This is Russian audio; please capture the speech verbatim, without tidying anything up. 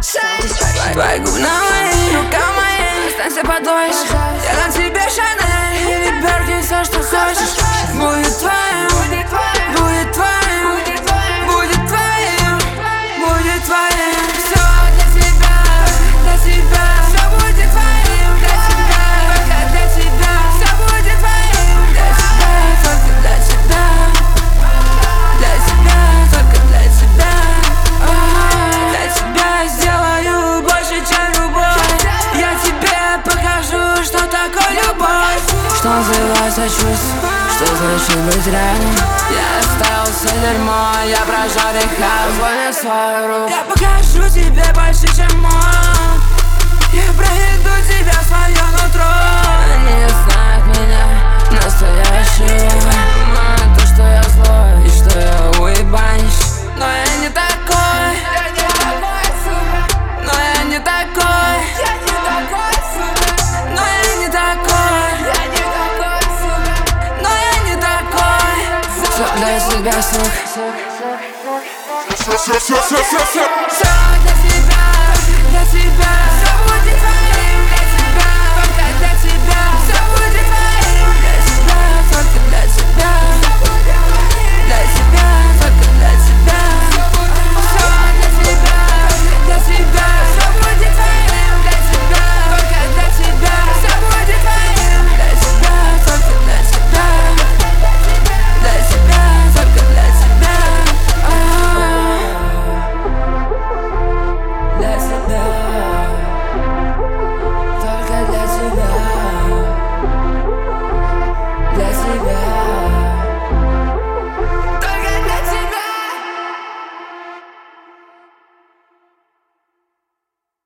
Твои губы на мои, рука моя, останься подольше. Я дам тебе Шанель или Берки, все, что хочешь. Будет твоим, будет твоим, будет твоим, будет твоим, будет твоим. Все для тебя, для тебя, все будет твоим, для тебя, только для тебя. Все будет твоим, для тебя, только для тебя, для тебя, только для тебя. Для тебя сделаю больше, чем любовь. Я тебе покажу, что такое любовь. Что называется чувство, что значит быть рядом. Я оставил все дерьмо, я прожал река. Возьми свою руку, я покажу тебе больше, чем он. Я проведу тебя в свое нутро. Они не знают меня настоящего, но то, что я злой и что я уебанщик. Но я не такой, я не такой, сука. Но я не такой, я не такой, сука. Но я не такой, я не такой, сука. Но я не такой. Все для себя, сука. Все для себя.